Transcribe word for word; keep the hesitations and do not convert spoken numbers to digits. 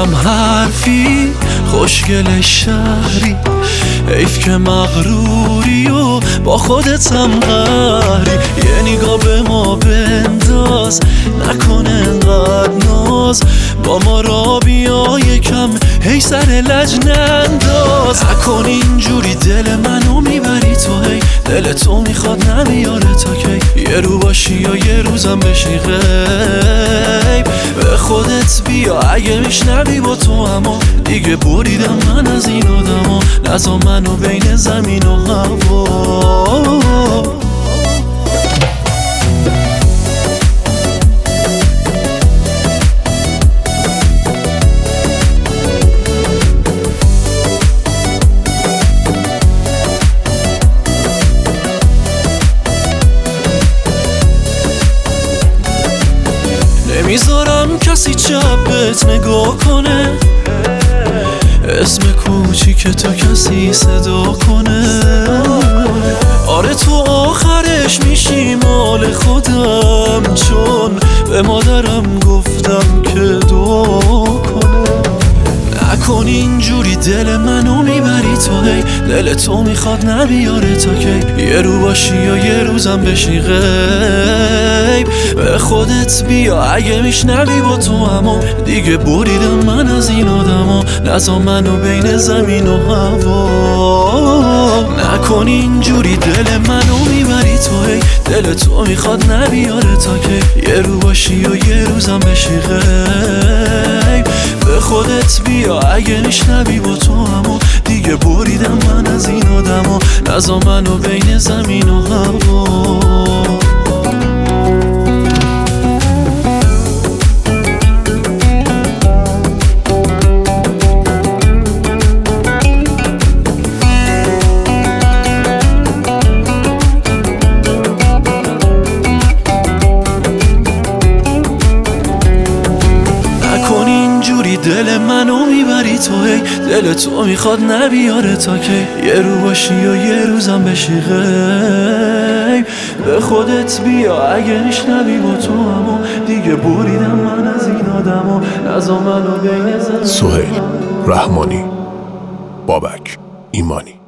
کم حرفی خوشگل شهری، حیف که مغروری و با خودت هم قهری. یه نگاه به ما بنداز، نکن انقدر ناز، با ما را بیا یکم هی سر لج ننداز. نکن اینجوری دل منو میبری تو، هی دل تو میخواد نمیاره تا کی. یه رو باشی یا یه روزم بشی غیب، به خودت بیا اگه میشنوی با تو اما دیگه بریدم من از این آدما. نزا منو بین زمین و هوا. نمیذارم کسی چپت نگاه کنه، اسم کوچیک تو کسی صدا کنه. آره تو آخرش میشی مال خودم، چون به مادرم گفتم که دعا کنه. نکن اینجوری دل منو میبری تو، هی دل تو میخواد نبیاره تا کی. یه رو باشی یا یه روزم بشی غیب، به خودت بیا اگه میشنوی با تو اما دیگه بریدم من از این آدما. نزا منو بین زمین و هوا. نکن اینجوری دل منو میبری تو، هی دل تو میخواد نبیاره تا کی. یه رو باشی یا یه روزم بشی غیب، به خودت بیا اگه میشنوی با تو اما دیگه بریدم من از این آدما. نزا منو بین زمین و هوا. دل منو میبری تو، هی دل تو میخواد نبیاره تا کی. یه رو باشی یا یه روزم بشی غیب، به خودت بیا اگه میشنوی با تو اما دیگه بریدم من از این آدما. نزا منو بین زمین. سهیل رحمانی، بابک ایمانی.